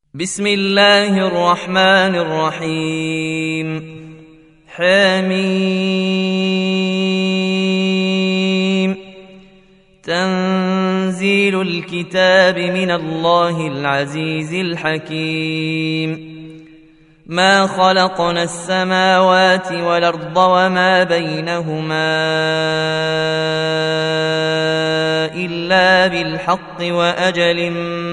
بسم الله الرحمن الرحيم. حميم. تنزيل الكتاب من الله العزيز الحكيم. ما خلقنا السماوات والأرض وما بينهما إلا بالحق وأجل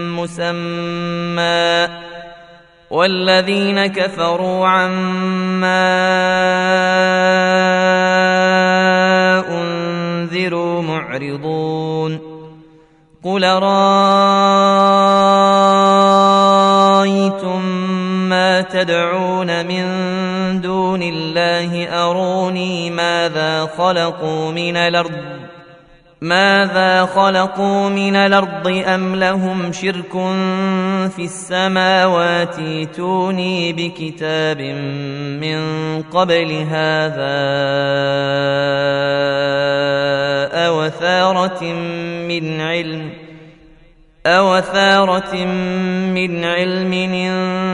مسمى، والذين كفروا عما أنذروا معرضون. قل رأيتم ما تدعون من دون الله أروني ماذا خلقوا من الأرض أم لهم شرك في السماوات، ائتوني بكتاب من قبل هذا أو أثارة من علم إن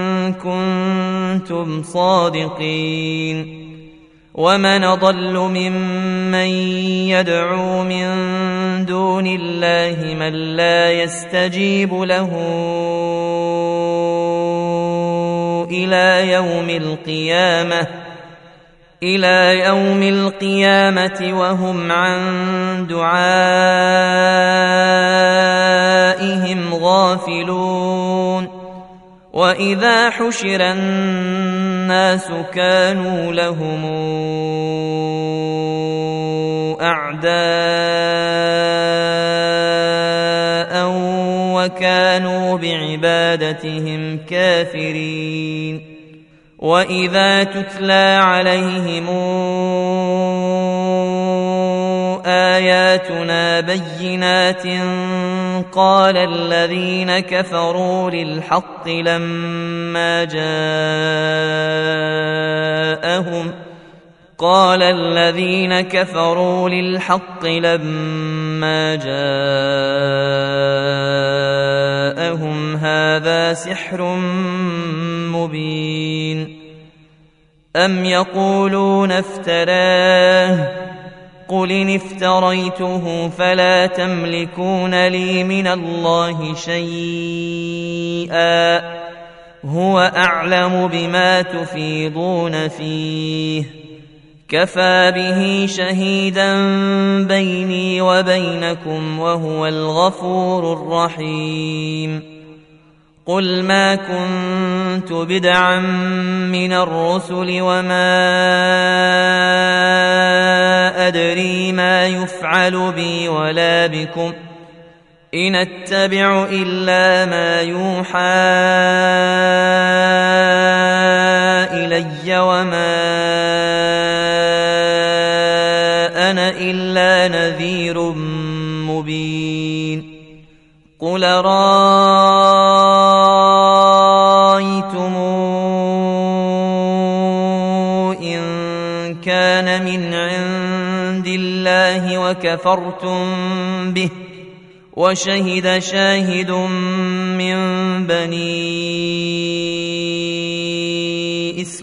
كنتم صادقين. ومن أضل ممن يدعو من دون الله من لا يستجيب له إلى يوم القيامة وهم عن دعائهم غافلون. وإذا حشر الناس كانوا لهم أعداء وكانوا بعبادتهم كافرين. وإذا تتلى عليهم آياتنا بينات قال الذين كفروا للحق لما جاءهم هذا سحر مبين. أم يقولون افتراه قل إن افتريته فلا تملكون لي من الله شيئا هو أعلم بما تفيضون فيه كفى به شهيدا بيني وبينكم وهو الغفور الرحيم. قل ما كنت بدعا من الرسل وما أدري ما يفعل بي ولا بكم إن أتبع إلا ما يوحى إلي وما أنا إلا نذير مبين. قل رأيتم إن كان من عند الله وكفرتم به وشهد شاهد من بني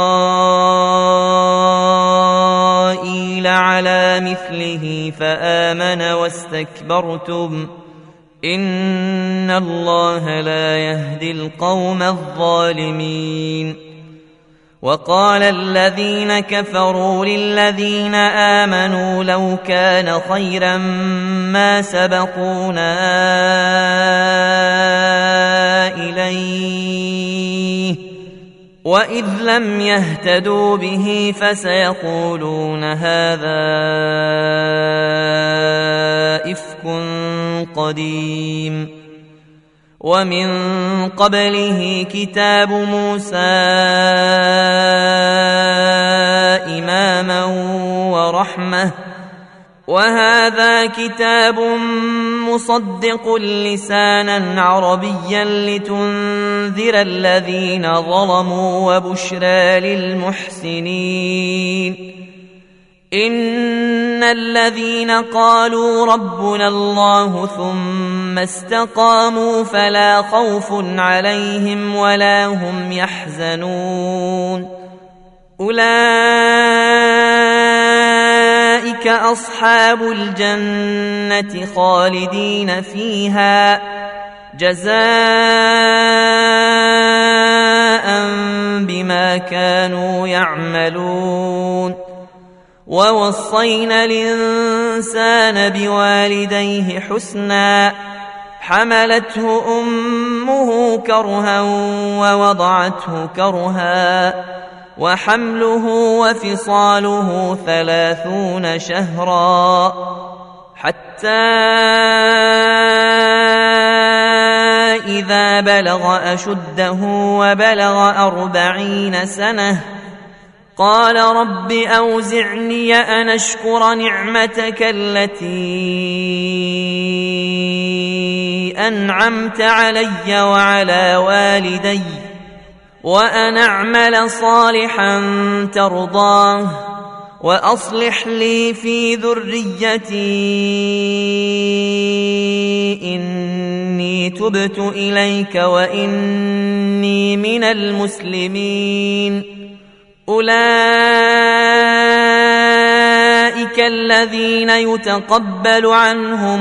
إسرائيل على مثله فآمن واستكبرتم إن الله لا يهدي القوم الظالمين. وقال الذين كفروا للذين آمنوا لو كان خيرا ما سبقونا إليه وإذ لم يهتدوا به فسيقولون هذا إفك قديم. ومن قبله كتاب موسى إماما ورحمة وهذا كتاب مصدق لسانا عربيا لتنذر الذين ظلموا وبشرى للمحسنين. إن الذين قالوا ربنا الله ثم استقاموا فلا خوف عليهم ولا هم يحزنون أولئك أصحاب الجنة خالدين فيها جزاء بما كانوا يعملون ووصينا الإنسان بوالديه حسنا حملته أمه كرها ووضعته كرها وحمله وفصاله 30 شهرا حتى إذا بلغ أشده وبلغ 40 سنة قال رب أوزعني أن أشكر نعمتك التي أنعمت علي وعلى والدي وأن أعمل صالحا ترضاه وأصلح لي في ذريتي إني تبت إليك وإني من المسلمين أولئك الذين يتقبل عنهم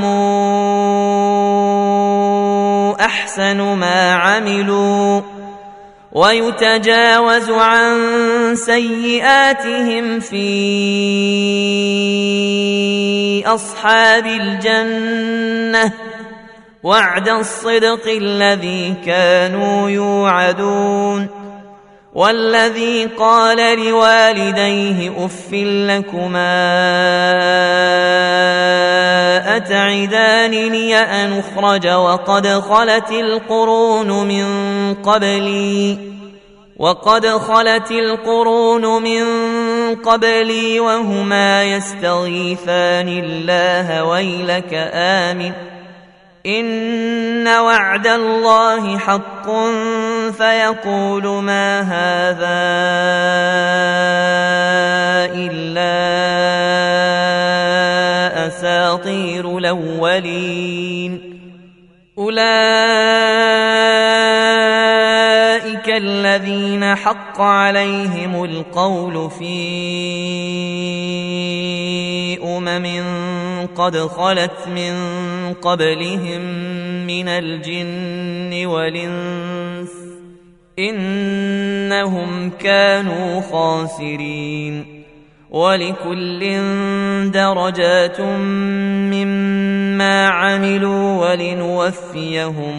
أحسن ما عملوا ويتجاوز عن سيئاتهم في أصحاب الجنة وعد الصدق الذي كانوا يوعدون والذي قال لوالديه أف لكما أتعدانني أن أخرج وقد خلت القرون من قبلي وهما يستغيثان الله ويلك آمن إن وعد الله حق فيقول ما هذا إلا أساطير الأولين أولئك الذين حق عليهم القول في قد خلت من قبلهم من الجن والإنس إنهم كانوا خاسرين ولكل درجات مما عملوا ولنوفيهم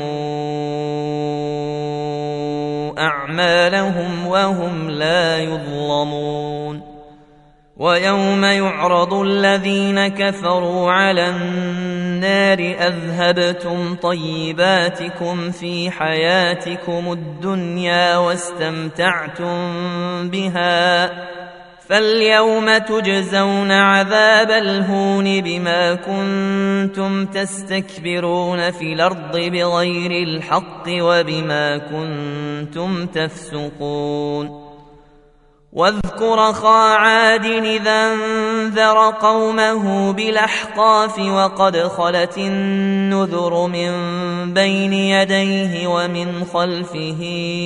أعمالهم وهم لا يظلمون ويوم يعرض الذين كفروا على النار أذهبتم طيباتكم في حياتكم الدنيا واستمتعتم بها فاليوم تجزون عذاب الهون بما كنتم تستكبرون في الأرض بغير الحق وبما كنتم تفسقون واذكر أخا عاد إذا انذر قومه بالأحقاف وقد خلت النذر من بين يديه ومن خلفه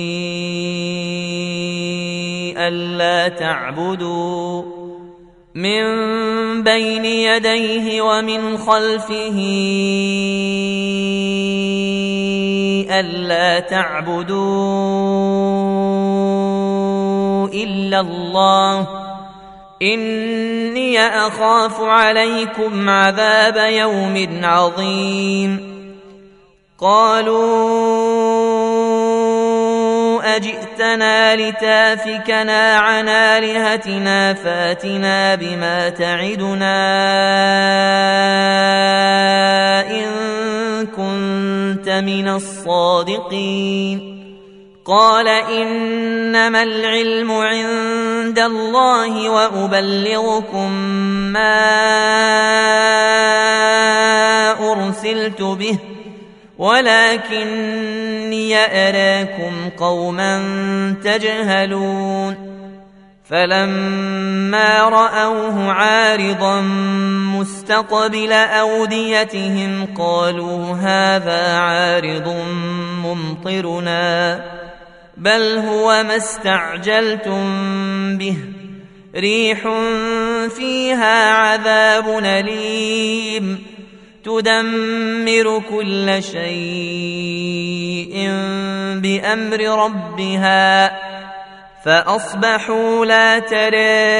ألا تعبدوا إلا الله إني أخاف عليكم عذاب يوم عظيم قالوا أجئتنا لتافكنا عن آلهتنا فاتنا بما تعدنا إن كنت من الصادقين قال إنما العلم عند الله وأبلغكم ما أرسلت به ولكني أراكم قوما تجهلون فلما رأوه عارضا مستقبل أوديتهم قالوا هذا عارض ممطرنا بل هو ما استعجلتم به ريح فيها عذاب أليم تدمر كل شيء بأمر ربها فأصبحوا لا ترى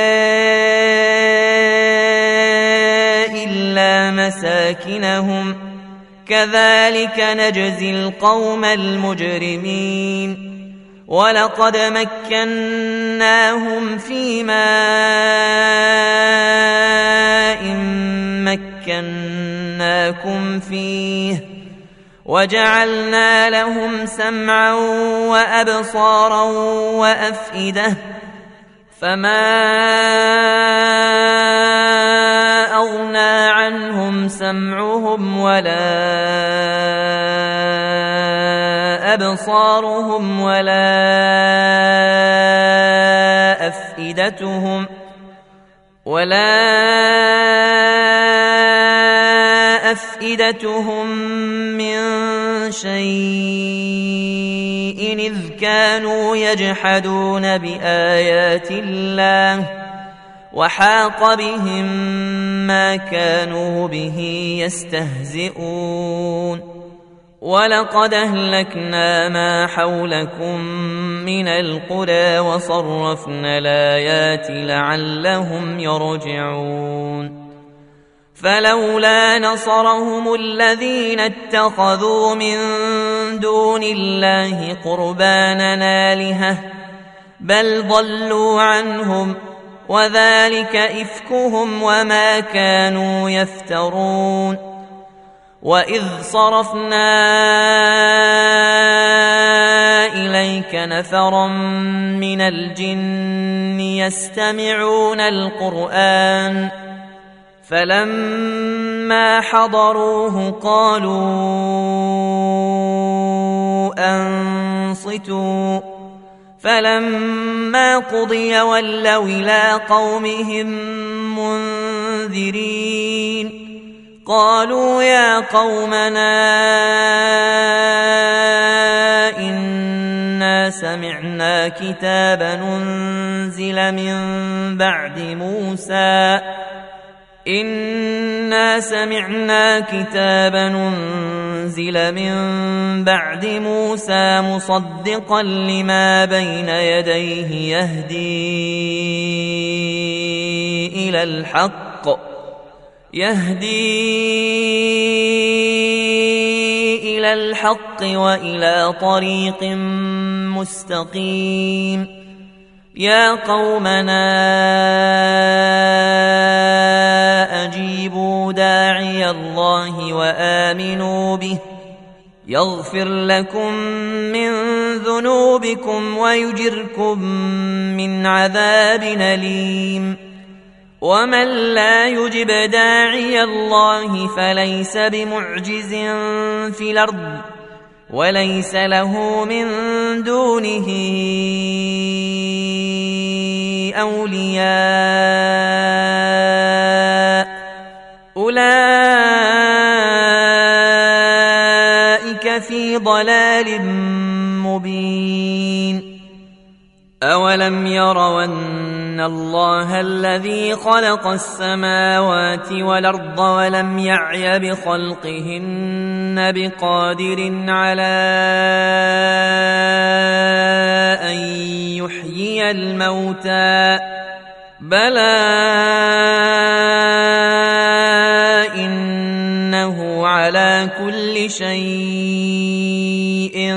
إلا مساكنهم كذلك نجزي القوم المجرمين ولقد مكناهم في ماء مكناكم فيه وجعلنا لهم سمعا وأبصارا وأفئدة فما أغنى عنهم سمعهم ولا أبصارهم ولا أفئدتهم من شيء إذ كانوا يجحدون بآيات الله وحاق بهم ما كانوا به يستهزئون ولقد أهلكنا ما حولكم من القرى وصرفنا الآيات لعلهم يرجعون فلولا نصرهم الذين اتخذوا من دون الله قربانا آلهة بل ضلوا عنهم وذلك إفكهم وما كانوا يفترون وإذ صرفنا إليك نفرا من الجن يستمعون القرآن فلما حضروه قالوا أنصتوا فلما قضي ولوا إلى قومهم منذرين قالوا يا قومنا إنا سمعنا كتابا أنزل من بعد موسى مصدقا لما بين يديه يهدي إلى الحق وإلى طريق مستقيم يا قومنا أجيبوا داعي الله وآمنوا به يغفر لكم من ذنوبكم ويجركم من عذاب أليم ومن لا يجب داعي الله فليس بمعجز في الأرض وليس له من دونه أولياء أولئك في ضلال مبين أولم يروا أن الله الذي خلق السماوات والأرض ولم يعي بخلقهن بقادر على أن يحيي الموتى بلى إنه على كل شيء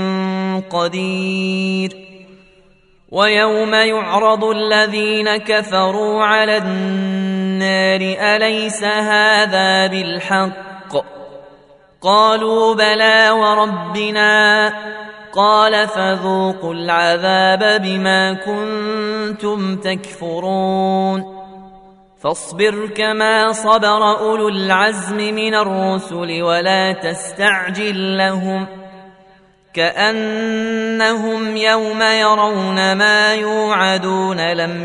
قدير ويوم يعرض الذين كفروا على النار أليس هذا بالحق قالوا بلى وربنا قال فذوقوا العذاب بما كنتم تكفرون فاصبر كما صبر أولو العزم من الرسل ولا تستعجل لهم كأنهم يوم يرون ما يوعدون لم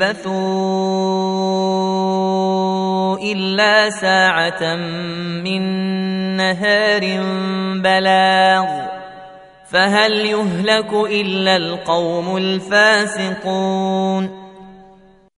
يلبثوا إلا ساعة من نهار بلاغ فهل يهلك إلا القوم الفاسقون